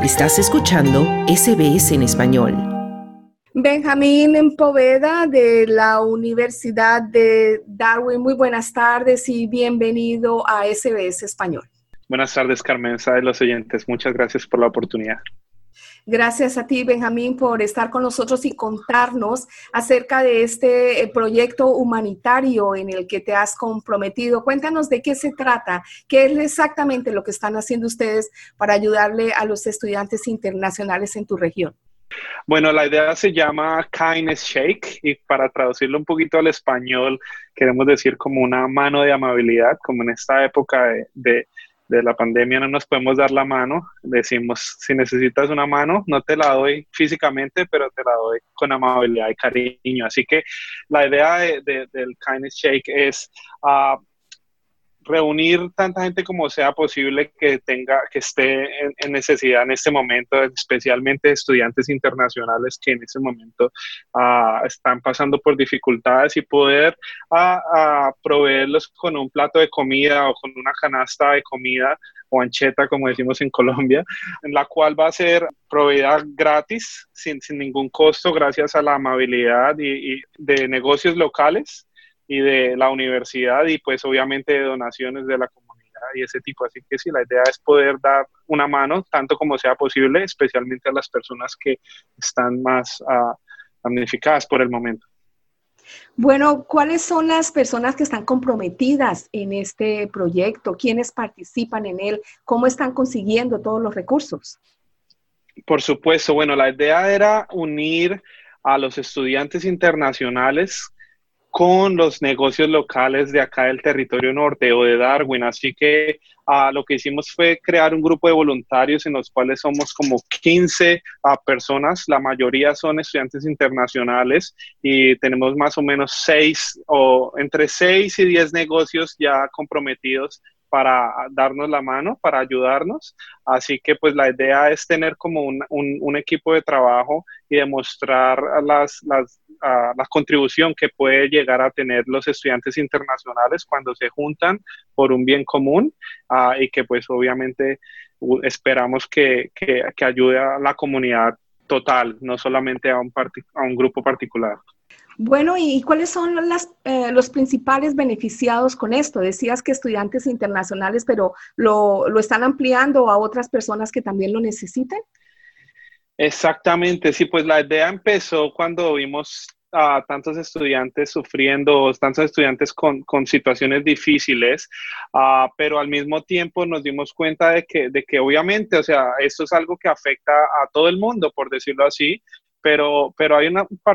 Estás escuchando SBS en español. Benjamín Poveda de la Universidad de Darwin. Muy buenas tardes y bienvenido a SBS Español. Buenas tardes, Carmenza, de los oyentes. Muchas gracias por la oportunidad. Gracias a ti, Benjamín, por estar con nosotros y contarnos acerca de este proyecto humanitario en el que te has comprometido. Cuéntanos de qué se trata, qué es exactamente lo que están haciendo ustedes para ayudarle a los estudiantes internacionales en tu región. Bueno, la idea se llama Kindness Shake y para traducirlo un poquito al español, queremos decir como una mano de amabilidad, como en esta época de la pandemia no nos podemos dar la mano, decimos, si necesitas una mano, no te la doy físicamente, pero te la doy con amabilidad y cariño. Así que la idea del Kindness Shake es reunir tanta gente como sea posible que esté en necesidad en este momento, especialmente estudiantes internacionales que en este momento están pasando por dificultades y poder proveerlos con un plato de comida o con una canasta de comida o ancheta, como decimos en Colombia, en la cual va a ser proveída gratis, sin ningún costo, gracias a la amabilidad y de negocios locales y de la universidad y pues obviamente de donaciones de la comunidad y ese tipo. Así que sí, la idea es poder dar una mano tanto como sea posible, especialmente a las personas que están más damnificadas por el momento. Bueno, ¿cuáles son las personas que están comprometidas en este proyecto? ¿Quiénes participan en él? ¿Cómo están consiguiendo todos los recursos? Por supuesto, bueno, la idea era unir a los estudiantes internacionales con los negocios locales de acá del territorio norte o de Darwin. Así que lo que hicimos fue crear un grupo de voluntarios en los cuales somos como 15 personas. La mayoría son estudiantes internacionales y tenemos más o menos entre 6 y 10 negocios ya comprometidos para darnos la mano, para ayudarnos. Así que pues la idea es tener como un equipo de trabajo y demostrar la contribución que puede llegar a tener los estudiantes internacionales cuando se juntan por un bien común y que pues obviamente esperamos que ayude a la comunidad total, no solamente a un grupo particular. Bueno, ¿y cuáles son los principales beneficiados con esto? Decías que estudiantes internacionales, pero ¿lo están ampliando a otras personas que también lo necesiten? Exactamente, sí, pues la idea empezó cuando vimos a tantos estudiantes sufriendo, tantos estudiantes con situaciones difíciles, pero al mismo tiempo nos dimos cuenta de que obviamente, o sea, esto es algo que afecta a todo el mundo, por decirlo así, pero hay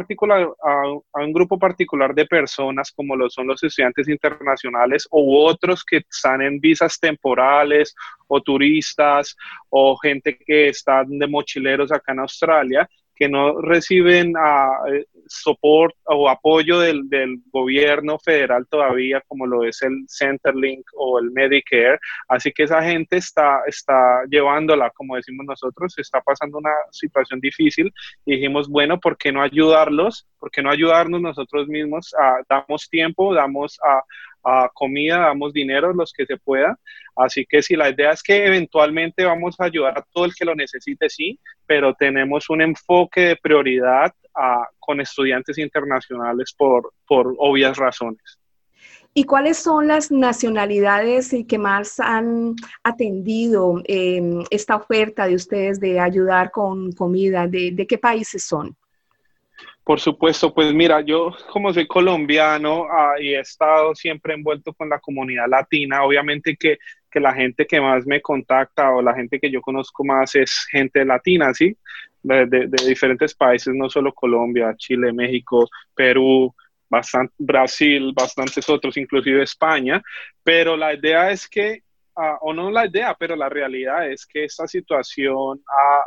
un grupo particular de personas como lo son los estudiantes internacionales u otros que están en visas temporales o turistas o gente que está de mochileros acá en Australia, que no reciben soporte o apoyo del gobierno federal todavía, como lo es el Centrelink o el Medicare. Así que esa gente está llevándola, como decimos nosotros, está pasando una situación difícil y dijimos, bueno, ¿por qué no ayudarlos? ¿Por qué no ayudarnos nosotros mismos? Damos tiempo, damos comida, damos dinero, los que se pueda. Así que sí, la idea es que eventualmente vamos a ayudar a todo el que lo necesite, sí, pero tenemos un enfoque de prioridad con estudiantes internacionales por obvias razones. ¿Y cuáles son las nacionalidades que más han atendido esta oferta de ustedes de ayudar con comida? ¿De qué países son? Por supuesto, pues mira, yo como soy colombiano y he estado siempre envuelto con la comunidad latina, obviamente que la gente que más me contacta o la gente que yo conozco más es gente latina, ¿sí? De diferentes países, no solo Colombia, Chile, México, Perú, Brasil, bastantes otros, inclusive España, pero la idea es que, o no la idea, pero la realidad es que esta situación